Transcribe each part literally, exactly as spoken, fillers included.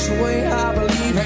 That's the way I believe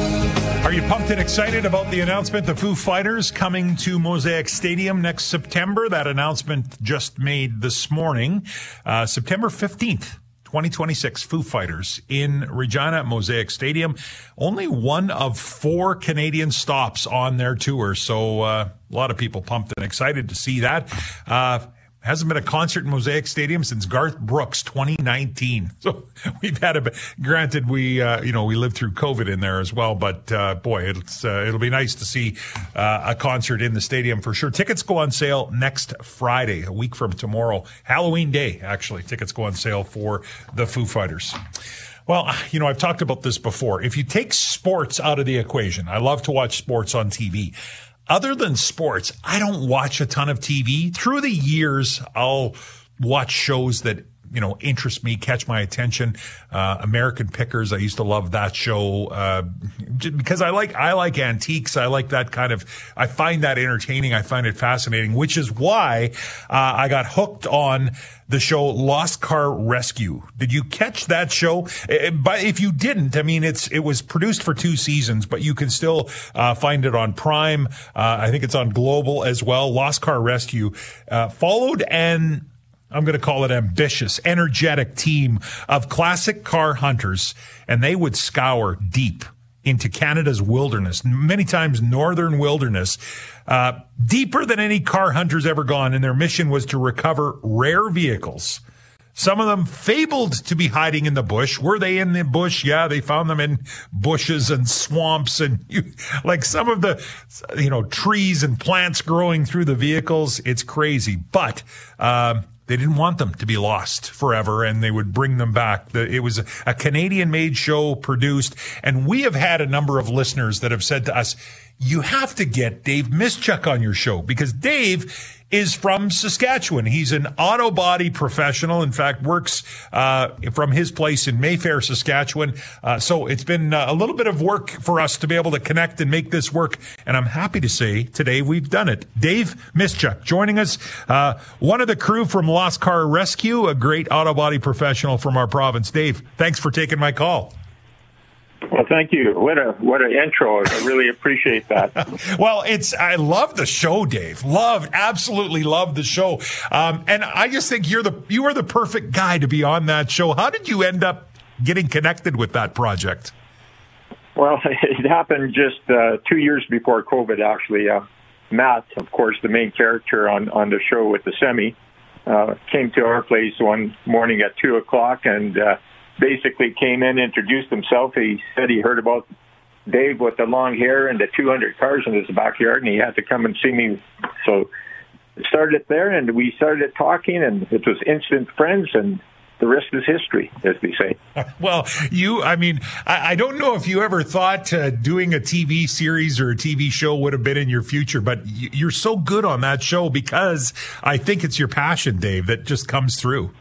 it. Are you pumped and excited about the announcement? The Foo Fighters coming to Mosaic Stadium next September. That announcement just made this morning. Uh, September fifteenth, twenty twenty-six, Foo Fighters in Regina at Mosaic Stadium. Only one of four Canadian stops on their tour. So uh, a lot of people pumped and excited to see that. Uh, Hasn't been a concert in Mosaic Stadium since Garth Brooks twenty nineteen. So we've had a, granted we, uh, you know, we lived through COVID in there as well, but, uh, boy, it's, uh, it'll be nice to see, uh, a concert in the stadium for sure. Tickets go on sale next Friday, a week from tomorrow, Halloween Day, actually. Tickets go on sale for the Foo Fighters. Well, you know, I've talked about this before. If you take sports out of the equation, I love to watch sports on T V. Other than sports, I don't watch a ton of T V. Through the years, I'll watch shows that, you know, interest me, catch my attention. Uh, American Pickers, I used to love that show, uh, because I like, I like antiques. I like that kind of, I find that entertaining. I find it fascinating, which is why, uh, I got hooked on the show Lost Car Rescue. Did you catch that show? But if you didn't, I mean, it's, it was produced for two seasons, but you can still, uh, find it on Prime. Uh, I think it's on Global as well. Lost Car Rescue, uh, followed and, I'm going to call it ambitious, energetic team of classic car hunters, and they would scour deep into Canada's wilderness, many times northern wilderness, uh, deeper than any car hunter's ever gone, and their mission was to recover rare vehicles. Some of them fabled to be hiding in the bush. Were they in the bush? Yeah, they found them in bushes and swamps and you, like some of the, you know, trees and plants growing through the vehicles. It's crazy, but, um, they didn't want them to be lost forever, and they would bring them back. It was a Canadian-made show produced, and we have had a number of listeners that have said to us, you have to get Dave Mischuk on your show, because Dave is from Saskatchewan. He's an auto body professional. In fact, works uh from his place in Mayfair, Saskatchewan. Uh, so it's been uh, a little bit of work for us to be able to connect and make this work. And I'm happy to say today we've done it. Dave Mischuk joining us, uh, one of the crew from Lost Car Rescue, a great auto body professional from our province. Dave, thanks for taking my call. Well, thank you. What a what an intro. I really appreciate that. Well, it's I love the show, Dave. Love, absolutely love the show. Um, and I just think you're the you are the perfect guy to be on that show. How did you end up getting connected with that project? Well, it happened just uh, two years before COVID, actually. Uh, Matt, of course, the main character on, on the show with the semi, uh, came to our place one morning at two o'clock and uh, basically came in, introduced himself. He said he heard about Dave with the long hair and the two hundred cars in his backyard, and he had to come and see me. So it started there, and we started talking, and it was instant friends, and the rest is history, as they say. Well, you, I mean, I, I don't know if you ever thought uh, doing a T V series or a T V show would have been in your future, but y- you're so good on that show because I think it's your passion, Dave, that just comes through.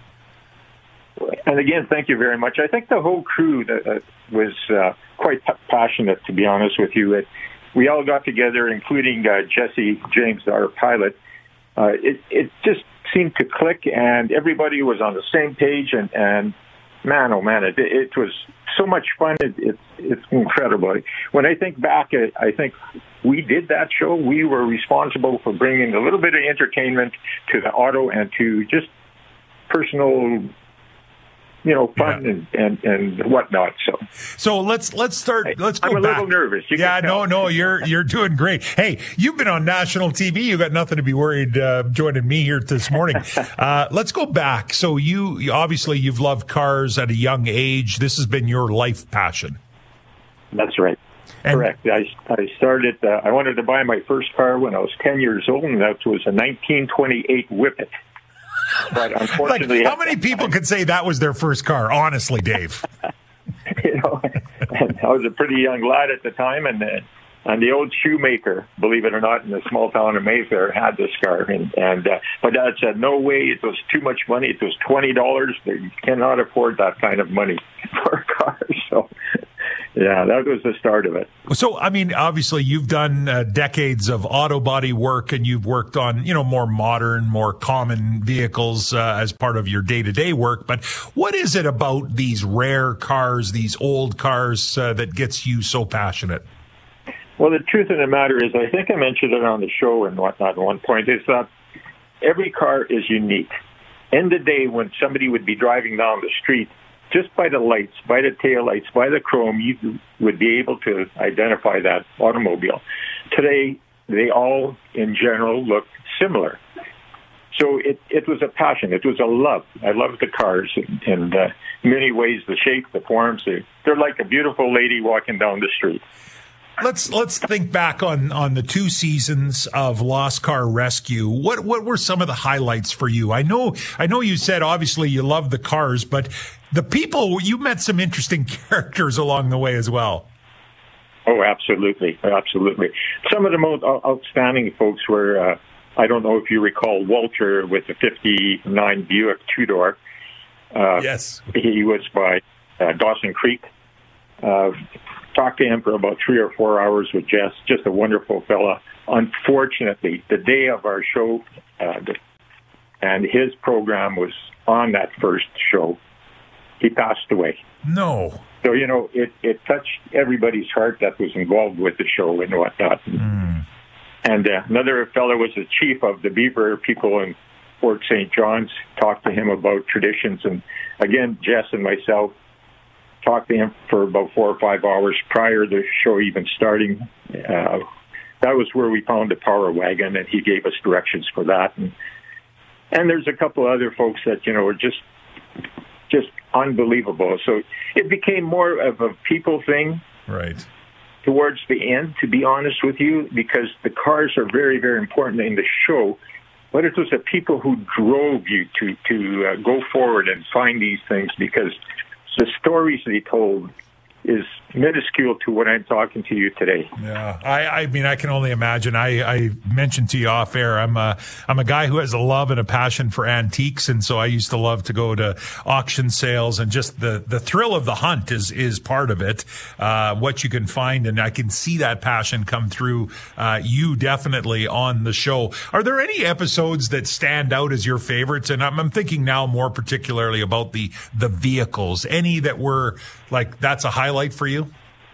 And again, thank you very much. I think the whole crew that, uh, was uh, quite p- passionate, to be honest with you. It, we all got together, including uh, Jesse James, our pilot. Uh, it, it just seemed to click, and everybody was on the same page. And, and man, oh man, it, it was so much fun. It, it, it's incredible. When I think back, I think we did that show. We were responsible for bringing a little bit of entertainment to the auto and to just personal, you know, fun yeah. and, and, and whatnot. So, so let's let's start. Let's go I'm a back. little nervous. You yeah, no, no, you're you're doing great. Hey, you've been on national T V. You got nothing to be worried uh, joining me here this morning. uh, let's go back. So you, you obviously you've loved cars at a young age. This has been your life passion. That's right. And correct. I I started. Uh, I wanted to buy my first car when I was ten years old, and that was a nineteen twenty-eight Whippet. But unfortunately, like, how many people could say that was their first car? Honestly, Dave. You know, I was a pretty young lad at the time, and uh, and the old shoemaker, believe it or not, in the small town of Mayfair, had this car, and and uh, my dad said, "No way! It was too much money. It was twenty dollars. You cannot afford that kind of money for a car." So, Yeah, that was the start of it. So, I mean, obviously you've done uh, decades of auto body work, and you've worked on, you know, more modern, more common vehicles uh, as part of your day-to-day work. But what is it about these rare cars, these old cars, uh, that gets you so passionate? Well, the truth of the matter is, I think I mentioned it on the show and whatnot at one point, is that every car is unique. In the day when somebody would be driving down the street, just by the lights, by the taillights, by the chrome, you would be able to identify that automobile. Today, they all, in general, look similar. So it, it was a passion. It was a love. I loved the cars in, in uh, many ways, the shape, the forms. They, they're like a beautiful lady walking down the street. Let's let's think back on, on the two seasons of Lost Car Rescue. What what were some of the highlights for you? I know I know you said obviously you love the cars, but the people, you met some interesting characters along the way as well. Oh, absolutely, absolutely. Some of the most outstanding folks were, uh, I don't know if you recall Walter with the fifty-nine Buick two-door. Uh, yes, he was by uh, Dawson Creek. Uh, Talked to him for about three or four hours with Jess. Just a wonderful fella. Unfortunately, the day of our show, uh, the, and his program was on that first show, he passed away. No. So, you know, it, it touched everybody's heart that was involved with the show and whatnot. Mm. And uh, another fellow was the chief of the Beaver people in Fort Saint John's. Talked to him about traditions. And again, Jess and myself talked to him for about four or five hours prior to the show even starting. Uh, that was where we found the Power Wagon, and he gave us directions for that. And, and there's a couple other folks that, you know, were just just unbelievable. So it became more of a people thing. Right. Towards the end, to be honest with you, because the cars are very, very important in the show. But it was the people who drove you to, to uh, go forward and find these things, because the stories they told is minuscule to what I'm talking to you today. Yeah, I, I mean, I can only imagine. I, I mentioned to you off air, I'm a, I'm a guy who has a love and a passion for antiques, and so I used to love to go to auction sales, and just the, the thrill of the hunt is is part of it, uh, what you can find, and I can see that passion come through uh, you definitely on the show. Are there any episodes that stand out as your favorites? And I'm, I'm thinking now more particularly about the the vehicles. Any that were like, that's a highlight for you?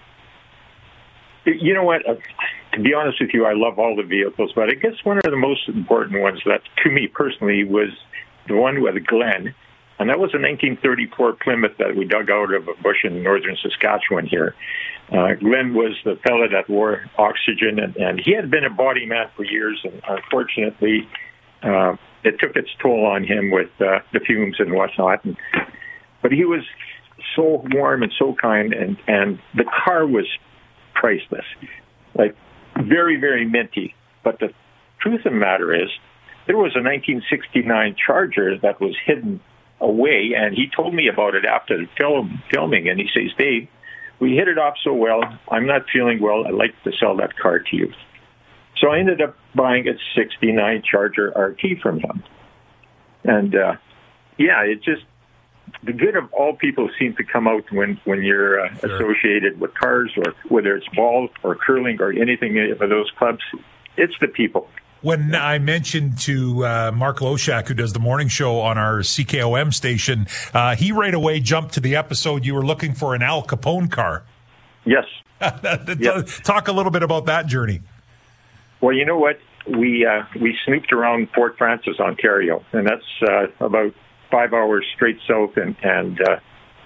You know what? Uh, to be honest with you, I love all the vehicles, but I guess one of the most important ones that, to me personally, was the one with Glenn, and that was a nineteen thirty-four Plymouth that we dug out of a bush in northern Saskatchewan here. Uh, Glenn was the fella that wore oxygen, and, and he had been a body man for years, and unfortunately, uh, it took its toll on him with uh, the fumes and whatnot. And, but he was so warm and so kind, and, and the car was priceless, like very, very minty. But the truth of the matter is, there was a nineteen sixty-nine Charger that was hidden away, and he told me about it after the film, filming, and he says, Dave, we hit it off so well, I'm not feeling well, I'd like to sell that car to you. So I ended up buying a sixty-nine Charger R T from him. And, uh, yeah, it just, the good of all people seems to come out when, when you're uh, sure. associated with cars, or whether it's ball or curling or anything of those clubs. It's the people. When I mentioned to uh, Mark Loshak, who does the morning show on our C K O M station, uh, he right away jumped to the episode you were looking for an Al Capone car. Yes. yep. Talk a little bit about that journey. Well, you know what? We uh, we snooped around Fort Frances, Ontario, and that's uh, about five hours straight south and, and uh,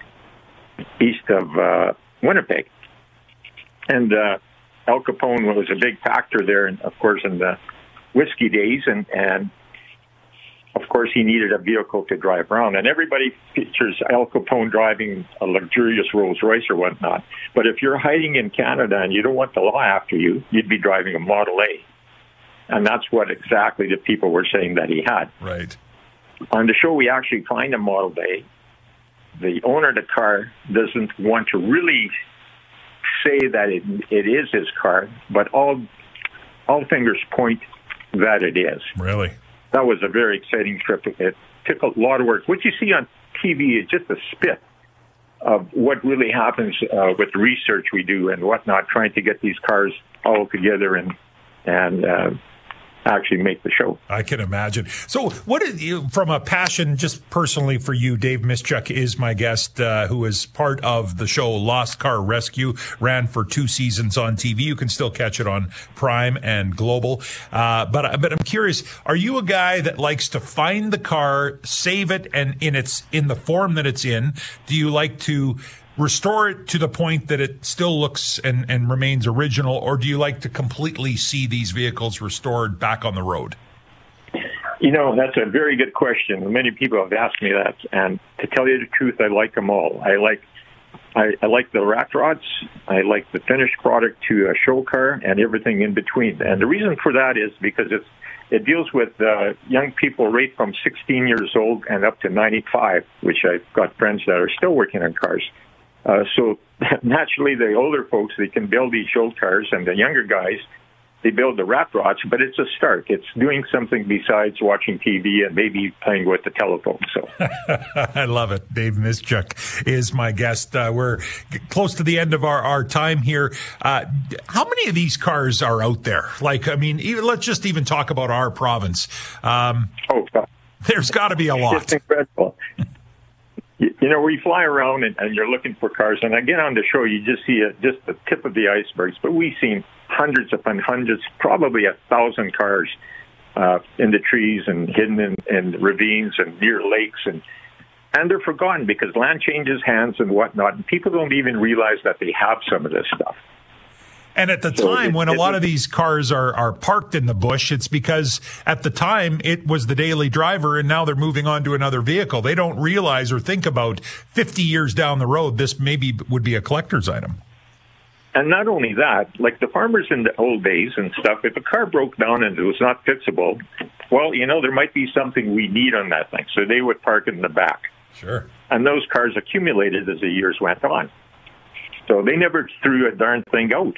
east of uh, Winnipeg. And uh, Al Capone was a big factor there, and of course, in the whiskey days, and, and of course, he needed a vehicle to drive around. And everybody pictures Al Capone driving a luxurious Rolls Royce or whatnot. But if you're hiding in Canada and you don't want the law after you, you'd be driving a Model A. And that's what exactly the people were saying that he had. Right. On the show, we actually find a Model A. The owner of the car doesn't want to really say that it, it is his car, but all all fingers point that it is. Really? That was a very exciting trip. It took a lot of work. What you see on T V is just a spit of what really happens uh, with the research we do and whatnot, trying to get these cars all together and and uh, actually make the show. I can imagine. So what is you, from a passion, just personally for you, Dave Mischuk is my guest, uh, who is part of the show Lost Car Rescue, ran for two seasons on T V. You can still catch it on Prime and Global. Uh, but, but I'm curious, are you a guy that likes to find the car, save it, and in its, in the form that it's in? Do you like to restore it to the point that it still looks and, and remains original, or do you like to completely see these vehicles restored back on the road? You know, that's a very good question. Many people have asked me that, and to tell you the truth, I like them all. I like I, I like the rat rods. I like the finished product to a show car and everything in between. And the reason for that is because it's it deals with uh, young people right from sixteen years old and up to ninety-five, which I've got friends that are still working on cars. Uh, so naturally, the older folks, they can build these show cars, and the younger guys, they build the rat rods, but it's a start. It's doing something besides watching T V and maybe playing with the telephone. So I love it. Dave Mischuk is my guest. Uh, we're close to the end of our, our time here. Uh, how many of these cars are out there? Like, I mean, even, let's just even talk about our province. Um, oh, God. There's got to be a lot. It's incredible. You know, we fly around and, and you're looking for cars, and again on the show, you just see a, just the tip of the icebergs. But we've seen hundreds upon hundreds, probably a thousand cars uh, in the trees and hidden in, in ravines and near lakes, and and they're forgotten because land changes hands and whatnot, and people don't even realize that they have some of this stuff. And at the so time it, when a it, lot of these cars are, are parked in the bush, it's because at the time it was the daily driver, and now they're moving on to another vehicle. They don't realize or think about fifty years down the road, this maybe would be a collector's item. And not only that, like the farmers in the old days and stuff, if a car broke down and it was not fixable, well, you know, there might be something we need on that thing. So they would park it in the back. Sure. And those cars accumulated as the years went on. So they never threw a darn thing out.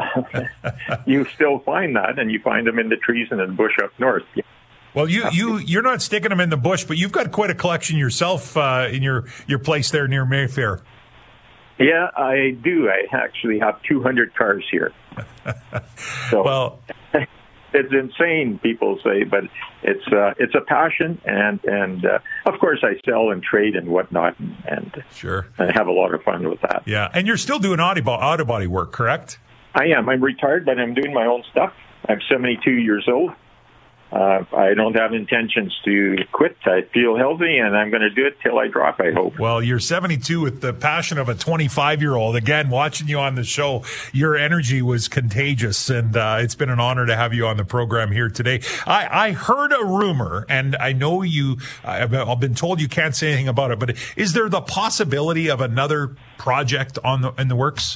You still find that, and you find them in the trees and in the bush up north. Well, you, you, you're not sticking them in the bush, but you've got quite a collection yourself uh, in your, your place there near Mayfair. Yeah, I do. I actually have two hundred cars here. So, well, it's insane, people say, but it's uh, it's a passion, and and uh, of course I sell and trade and whatnot, and, and sure, I have a lot of fun with that. Yeah, and you're still doing auto auto body work, correct? I am. I'm retired, but I'm doing my own stuff. I'm seventy-two years old. Uh, I don't have intentions to quit. I feel healthy, and I'm going to do it till I drop, I hope. Well, you're seventy-two with the passion of a twenty-five-year-old. Again, watching you on the show, your energy was contagious, and uh, it's been an honor to have you on the program here today. I, I heard a rumor, and I know you, I've, I've been told you can't say anything about it, but is there the possibility of another project on the, in the works?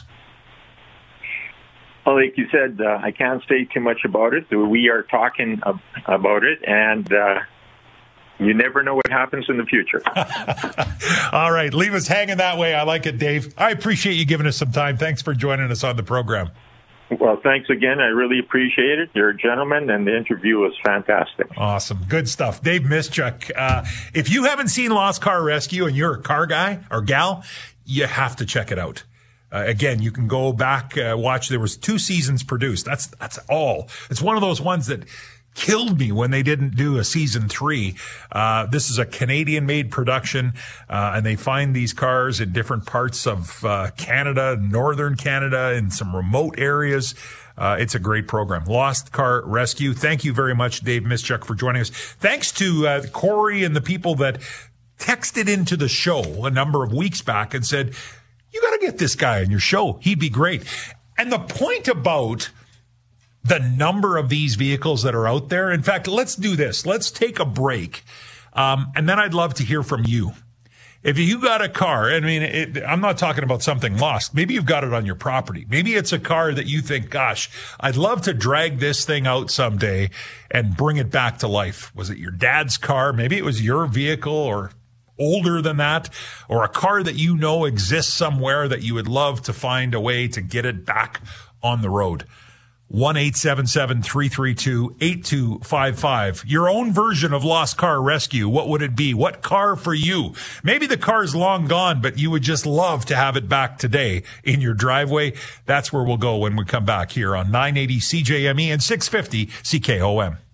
Well, like you said, uh, I can't say too much about it. We are talking ab- about it, and uh, you never know what happens in the future. All right. Leave us hanging that way. I like it, Dave. I appreciate you giving us some time. Thanks for joining us on the program. Well, thanks again. I really appreciate it. You're a gentleman, and the interview was fantastic. Awesome. Good stuff. Dave Mischuk. Uh, if you haven't seen Lost Car Rescue and you're a car guy or gal, you have to check it out. Uh, again, you can go back, uh, watch. There was two seasons produced. That's, that's all. It's one of those ones that killed me when they didn't do a season three. Uh, this is a Canadian-made production, uh, and they find these cars in different parts of uh, Canada, northern Canada, in some remote areas. Uh, it's a great program. Lost Car Rescue. Thank you very much, Dave Mischuk, for joining us. Thanks to uh, Corey and the people that texted into the show a number of weeks back and said, you got to get this guy on your show. He'd be great. And the point about the number of these vehicles that are out there, in fact, let's do this. Let's take a break. Um, and then I'd love to hear from you. If you got a car, I mean, it, I'm not talking about something lost. Maybe you've got it on your property. Maybe it's a car that you think, gosh, I'd love to drag this thing out someday and bring it back to life. Was it your dad's car? Maybe it was your vehicle or older than that, or a car that you know exists somewhere that you would love to find a way to get it back on the road. one eight seven seven, three three two, eight two five five. Your own version of Lost Car Rescue. What would it be? What car for you? Maybe the car's long gone, but you would just love to have it back today in your driveway. That's where we'll go when we come back here on nine eighty C J M E and six fifty C K O M.